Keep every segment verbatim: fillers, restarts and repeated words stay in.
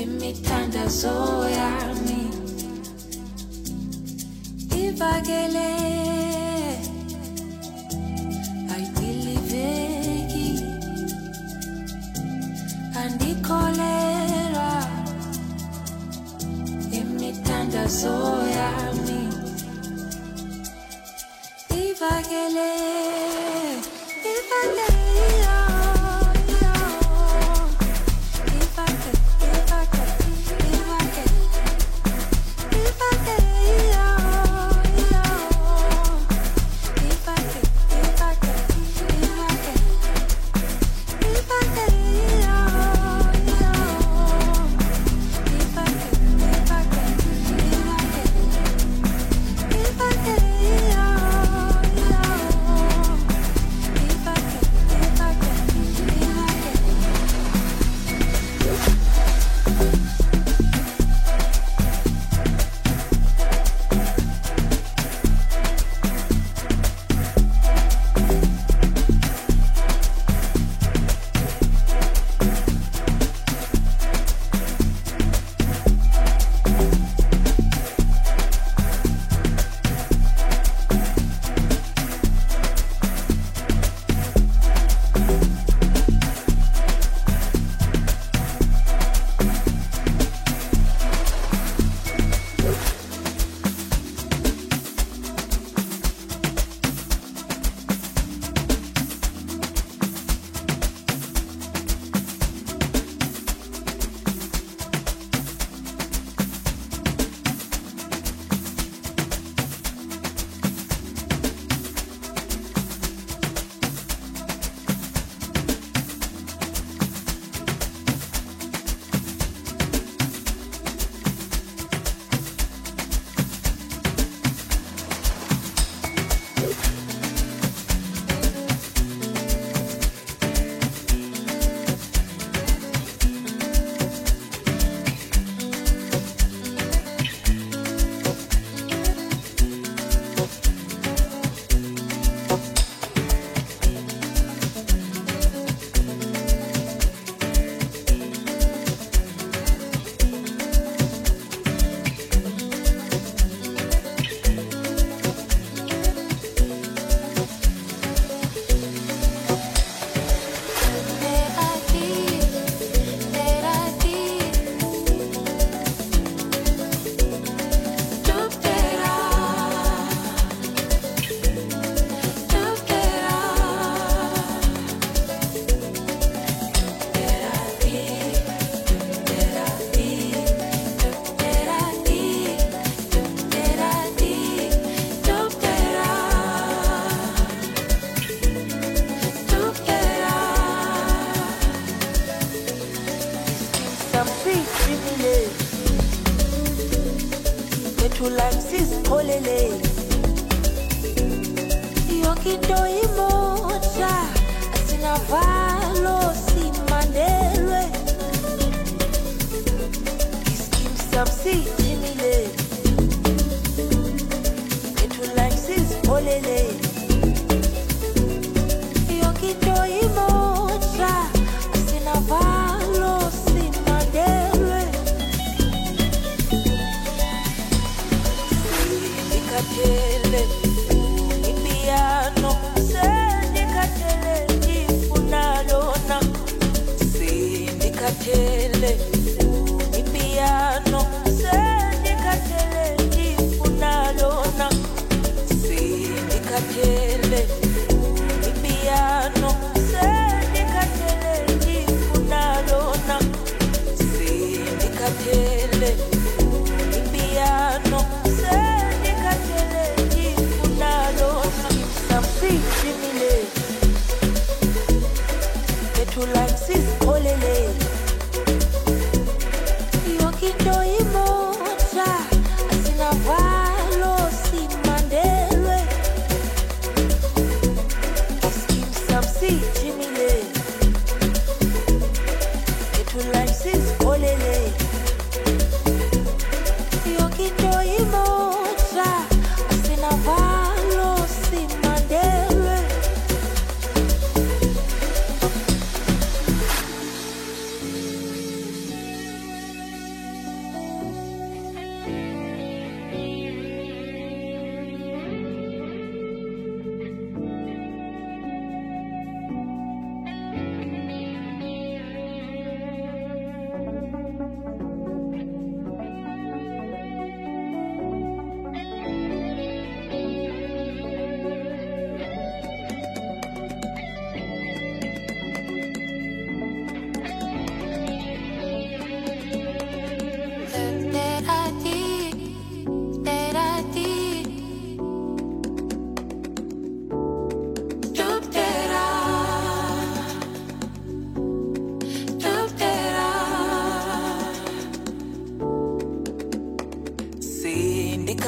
imithandazo yami ivakele ayibhiliveki andikholelwa imithandazo yami ivakele ivakele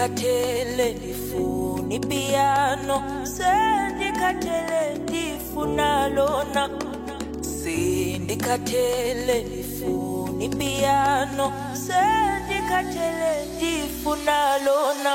Sendikhathele ndifuna ipiano, sendikhathele ndifuna lona. Sendikhathele ndifuna ipiano, sendikhathele ndifuna lona.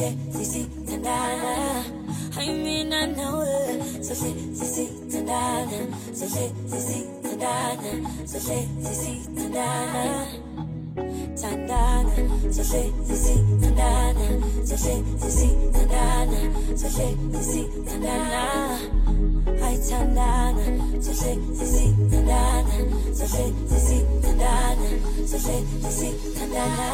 Sahle sisi tandana I mean I know it Sahle sisi tandana Sahle sisi tandana Sahle sisi tandana Tandana Sahle sisi tandana Sahle sisi tandana Sahle sisi tandana Ay tandana Sahle sisi tandana Sahle sisi tandana Sahle sisi tandana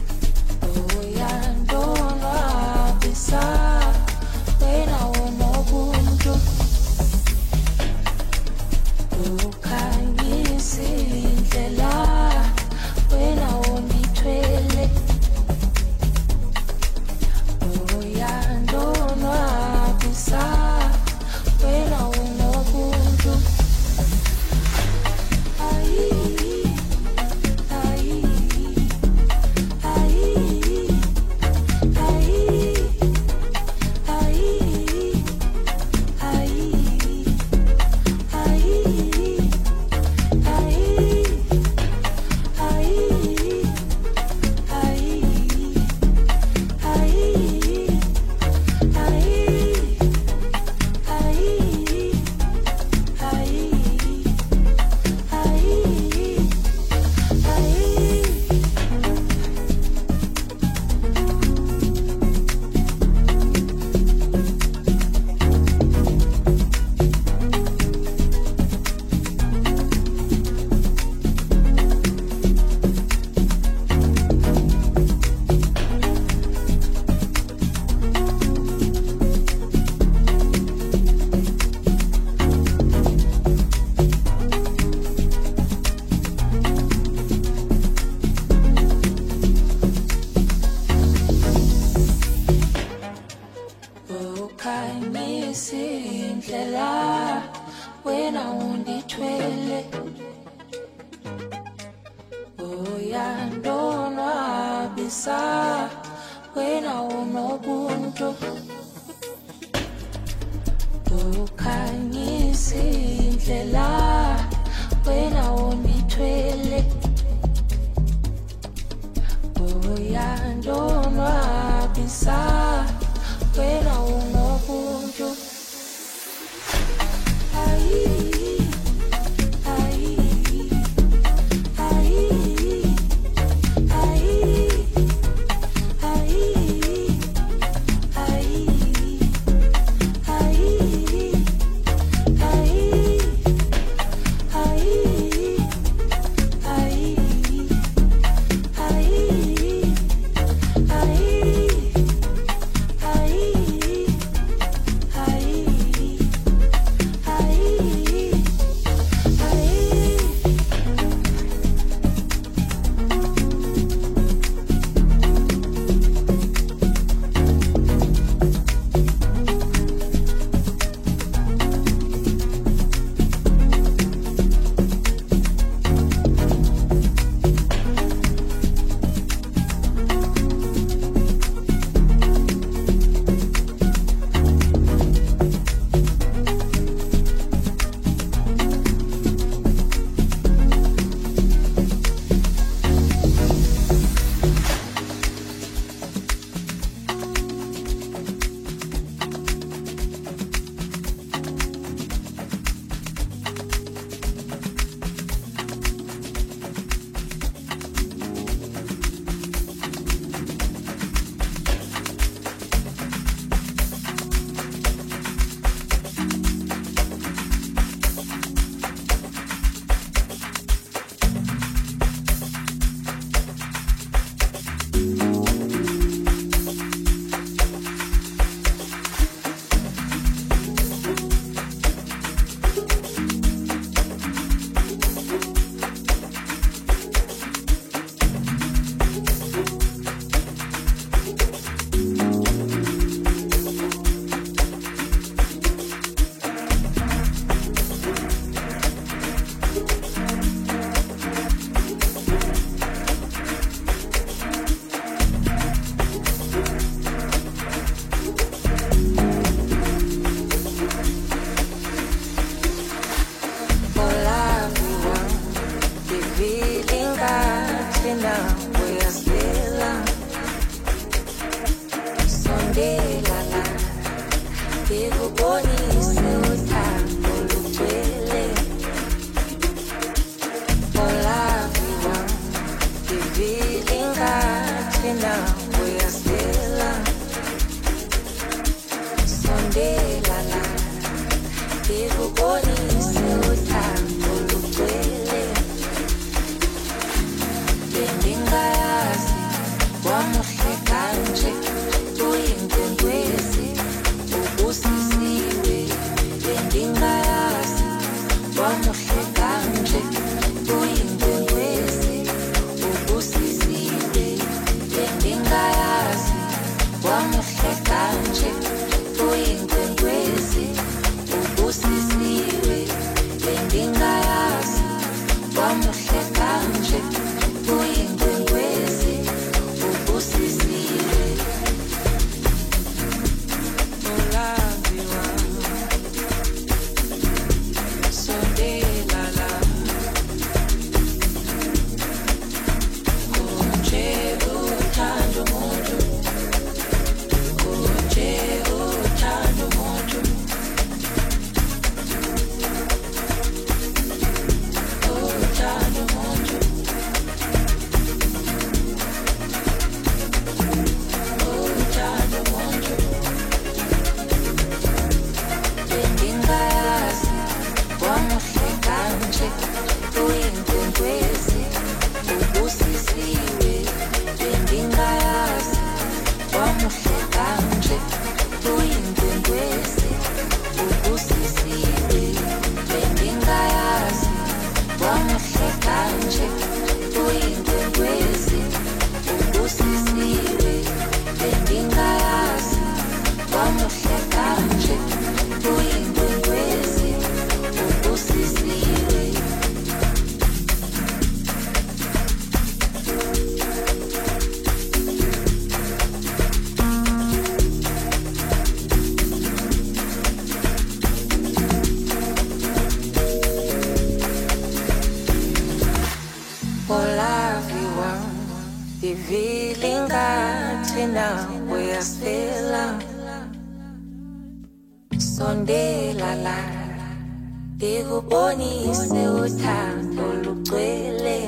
When I want more ukhanyisa indlela wena undithwele uyandonwabisa wena unobuntu ukhanyisa indlela wena undithwele uyandonwabisa wena unobuntu Aye. Bivile ngathi nawe uyasifela. Sondela la ngikubonise uthando lugcwele.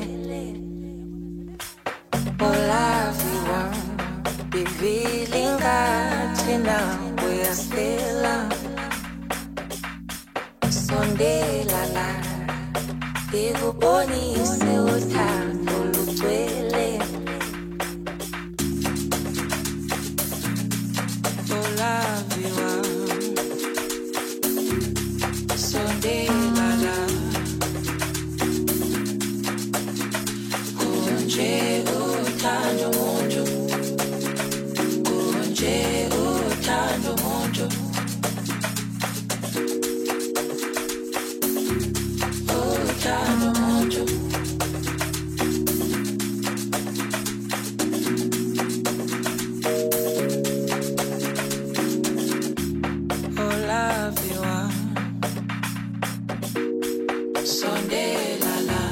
Olaviwa bivile ngathi nawe uyasifela. Sondela la ngikubonise uthando lugcwele. Olaviwa sondela la kunje uthando umuntu kunje uthando umuntu uthando umuntu olaviwa sondela la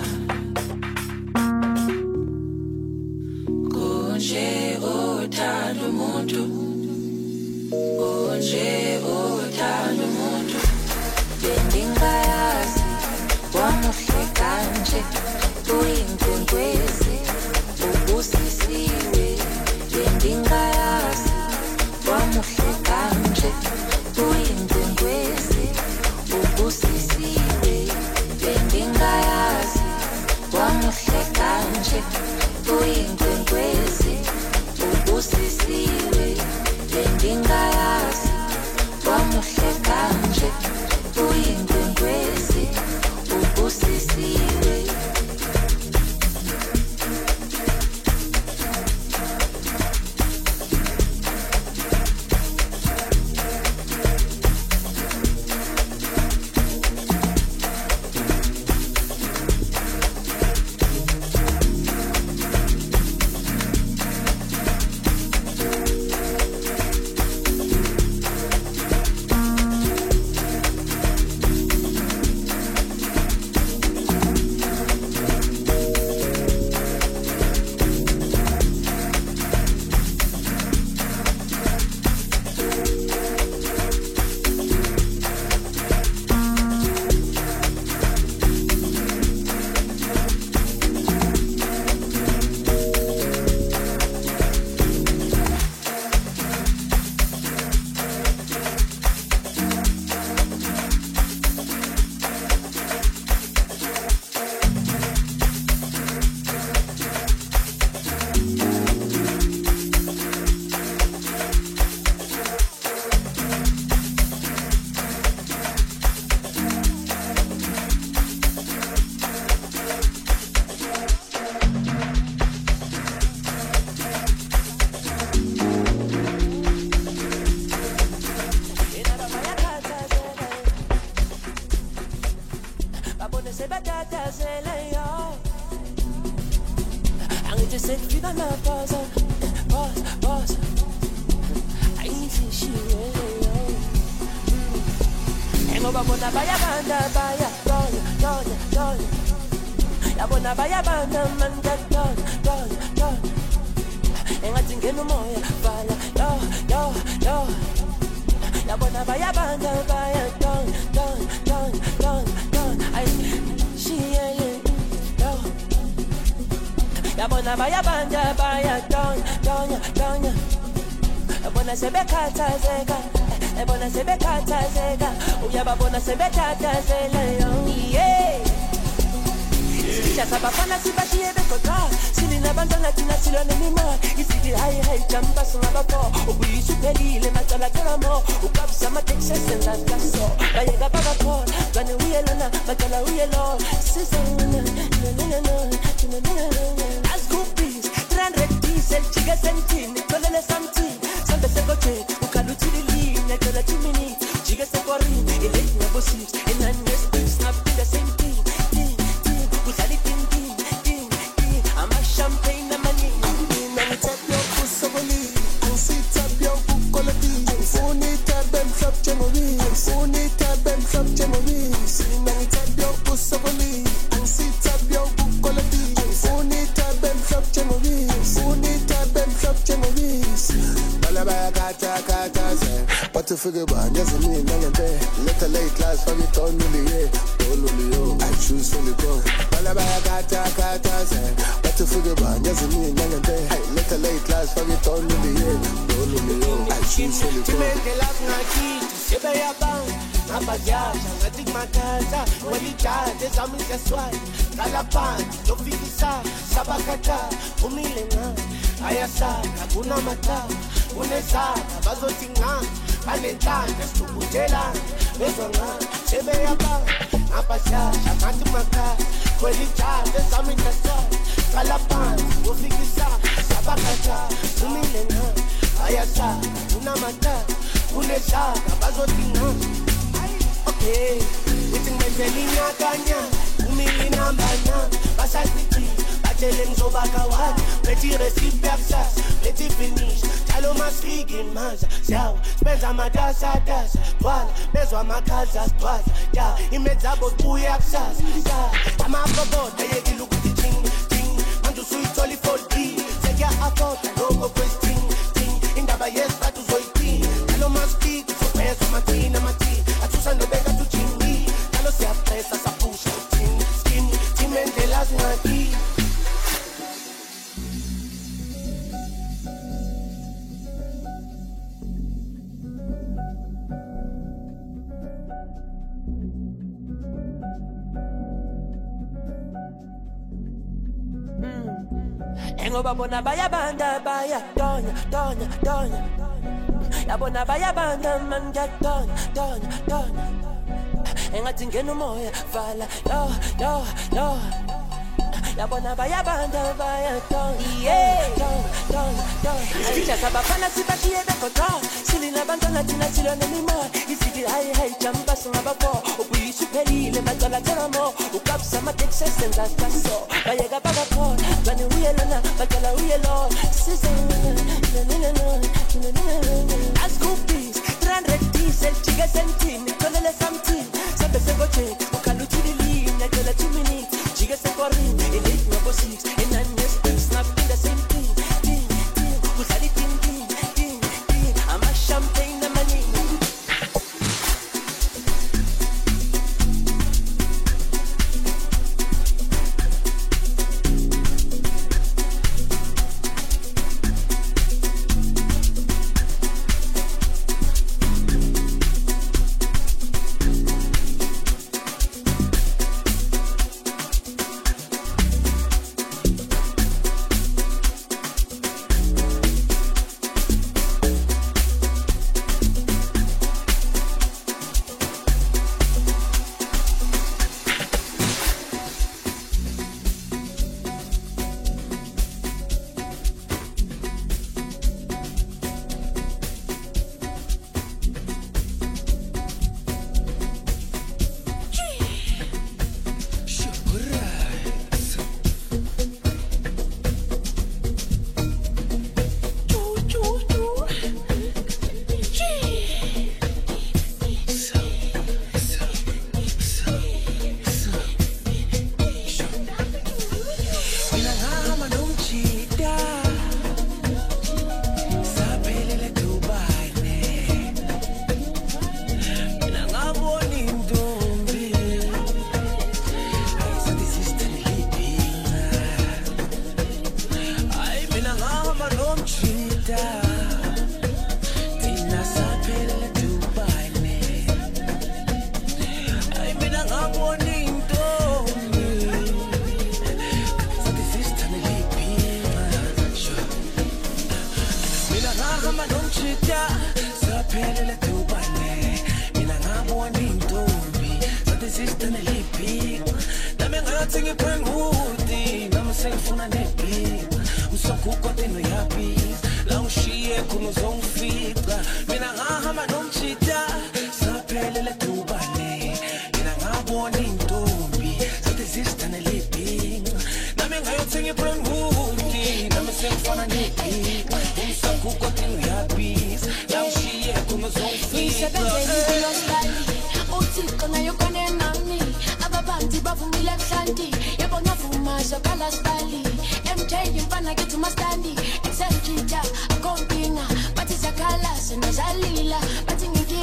kunje uthando umuntu kunje uthando umuntu bendingayazi wamuhle kanje uyinkwenkwezi ubusisiwe bendingayazi wamuhle kanje uyinkwenkwezi ubusisiwe bendingayazi wamuhle kanje uyinkwenkwezi ubusisiwe bendingayazi wamuhle kanje uyinkwenkwezi ubusisiwe. Yabona bayabanda baya donya donya donya. Yabona sebekhathazeka, yabona sebekhathazeka. Uyababona sebekhathazela yo. Yeah. Siyasabafana sibashiye bekota. Silina bantwana thina silona mima. Isithi hayi hayi jamba singabapho. Ubuyisuphelile macala kelamo. Ukabisa amaTexas and Lancaster. Bayeka bakakhona, bani uyelana, macala uyelo. Sizona, no no no no no no. El chica sentini, tolele something. Sambe se coche, ukaluti li, ne tola two minutes. Chica se corri, ile na bosi, and I just snap the same thing. Thing, thing, utali ting ting, ting, ting. I'm a champagne na mani. Na tap yo kusabali, ang si tap yo kukolati. Phone tap them flap chemobi, phone tap them flap chemobi. Na tap yo kusabali, ang si tap yo kukolati. Phone tap them flap chemobi, phone ufike bani yazi mina ngempela let a late class for it on the yeah all yo I choose for the go bala baya kata kata se but ufike bani yazi mina ngempela let a late class for it on the yeah all yo I choose for the go timende love ngathi sebe yabanga abajaja ngathi mathatha walijaja zami seswali kala phansi lofikisa sabakata umile ngani ayasaka kunamata unesaka bazothi ngani banenhlanhla sithukutelana bezwa ngani sebeyabanga abajaja ngathi makhaya walijaja zami seswali kala phansi lofikisa sabakata umile ngani ayasaka kunamata unesaka bazothi ngani. Okay, it's in my belly, Nakanya, Umili Nambana, Basati, Batelem Zobakawan, Betty receive Pepsas, Betty finish, Taloma speak in Maza, Sao, Spencer Madasa, Das, Twal, Bezwa Makazas, Twal, Ya, Imedzabo Puyapsas, Ya, I'm up about the look at the ting, ting, and to sweet Ollie for D, say, Ya, I thought I don't go for ting, ting, in the Bayes, that was what tea, Taloma speak, so where's my tea, and my tea. Susano bega tu chingi, talo se apresa sa push, skin, skin, timende las ngati. Engo babona baya banda baya, donya, donya, donya. Yabona baya banda man get done, done, done. Engathi ngena umoya vala, yo, yo, yo. Yabona baya banda baya done, yeah, done, done, done. Sithatha abafana sibashiye bekhona, silina abantwana thina silona nemimoya. Isithi hayi hayi jamba singabafo, ubuyisa uphelile bacala cela mo, ukabisa amateksi esenza kaso. Bayeka bakakhona, bani uyelana, bacala uyelo. As groupies, three hundred diesel, chiga senti, nikolele something. Sabe se goche, ukaluti lili, nakela two minutes. Chiga se kori, in eight number six, in nine years, snap in the same thing. Ding, ding, usali ding, ding, ding, ding. I'm a champagne, I'm a name. But it's a color, so no salila, but in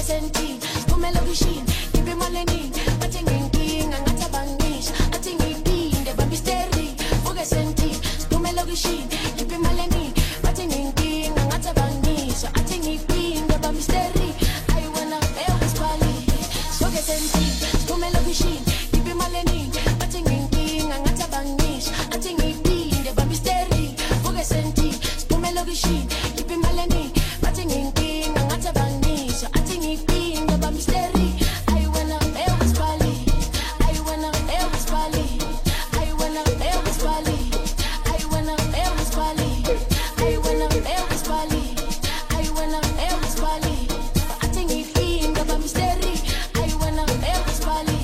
senti, come lo vicino, che per maleni, ma c'è in angata bangish, a c'è in pinde, bambi sterri, fuga senti, come lo vicino, che per maleni, ma c'è in angata bangish, a c'è in pinde, bambi sterri, I wanna Elvis Pali, fuga senti, come lo vicino, che per maleni, ma c'è in angata bangish, a c'è in pinde, bambi sterri, fuga senti, come lo vicino, che per maleni, ma c'è in angata bangish, a c'è in pinde, bambi sterri, I wanna Elvis Pali, I wanna Elvis Pali, I wanna Elvis Pali, I wanna Elvis Pali, I wanna Elvis Pali, I wanna Elvis Pali, a c'è in pinde, bambi sterri, I wanna Elvis Pali.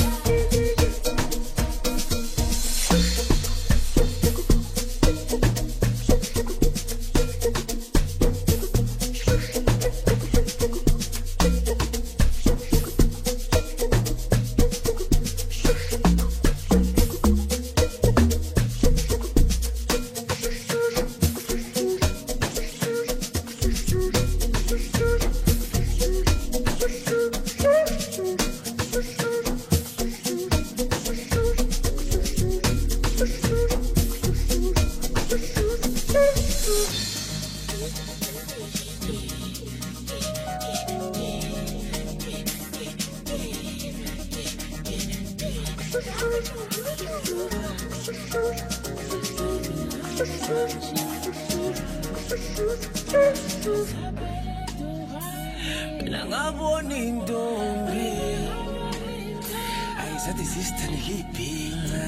Mina ngabona intombi ayisathi sister nilibhinca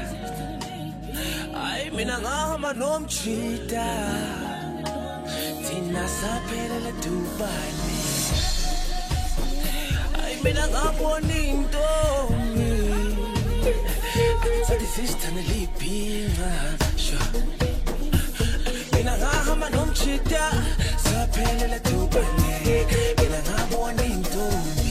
ayi mina ngahamba nomchita thina saphelele dubane ayi mina ngabona intombi ayisathi sister nilibhinca sure mina ngahamba nomchita saphelele dubane mina ngabona intombi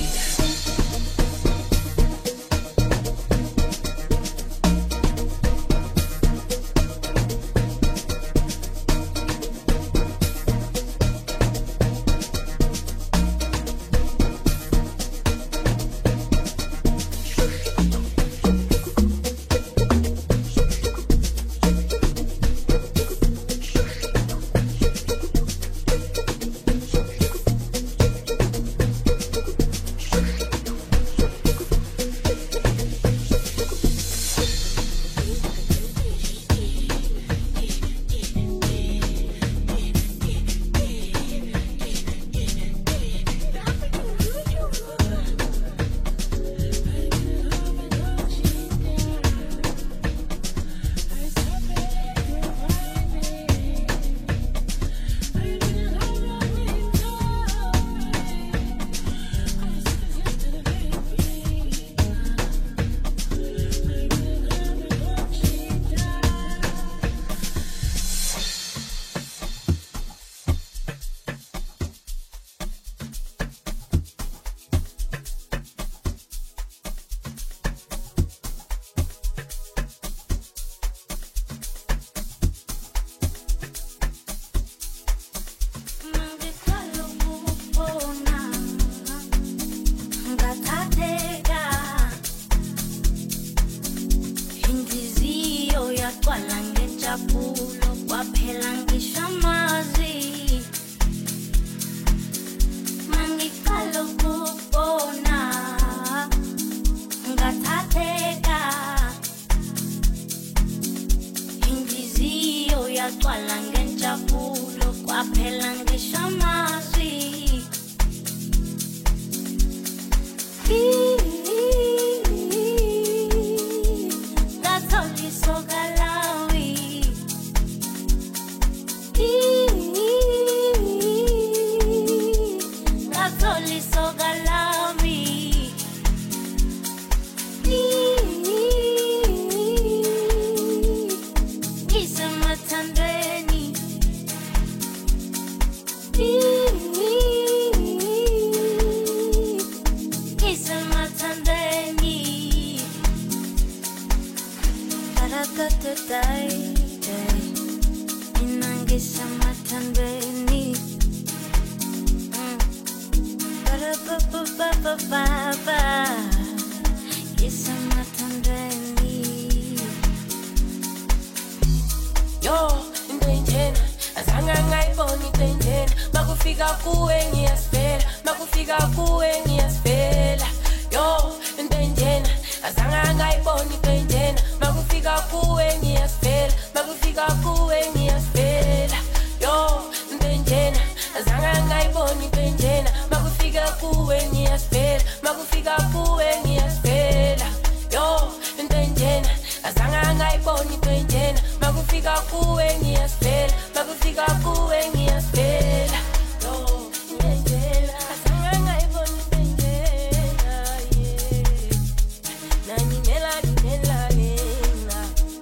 Yo, intenjena, azanga ngaiboni intenjena, makufika kuwe ngiyasifela, makufika kuwe ngiyasifela. Yo, intenjena, azanga ngaiboni intenjena, makufika kuwe ngiyasifela, makufika kuwe ngiyasifela. Yo, intenjena, azanga ngaiboni intenjena, makufika kuwe ngiyasifela, makufika kuwe ngiyasifela. Yo, intenjena, azanga ngaiboni intenjena, makufika kuwe ngiyasifela, makufika kuwe ngiyasifela. Yo, intenjena, azanga ngaiboni intenjena, yeah. Nani nela nela nela.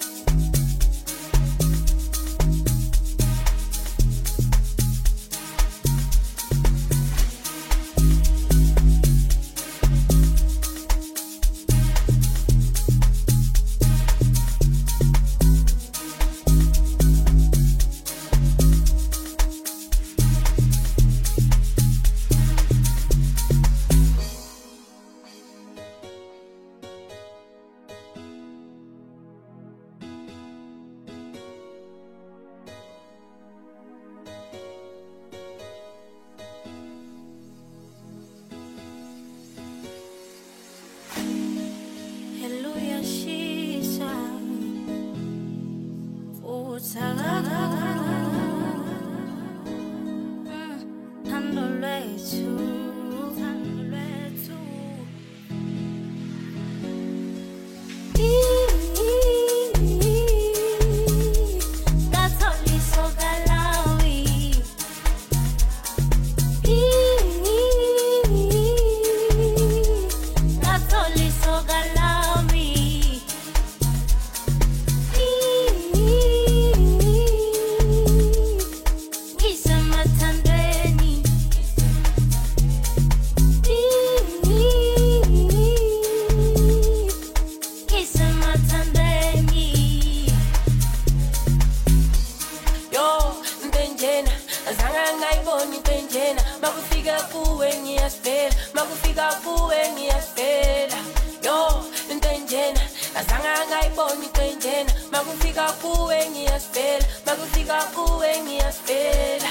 Hallelujah, shisha. Utsaga. Thando lwethu, thando lwethu. Ngatholi sokalawi. Ngatholi sokalawi. Ngisemathandweni. Ngisemathandweni. Yo, intenjena, azanga ngaiboni intenjena, makufika kuwe ngiyasifela, makufika kuwe ngiyasifela. Yo, intenjena, azanga ngaiboni intenjena, makufika kuwe ngiyasifela, makufika kuwe ngiyasifela.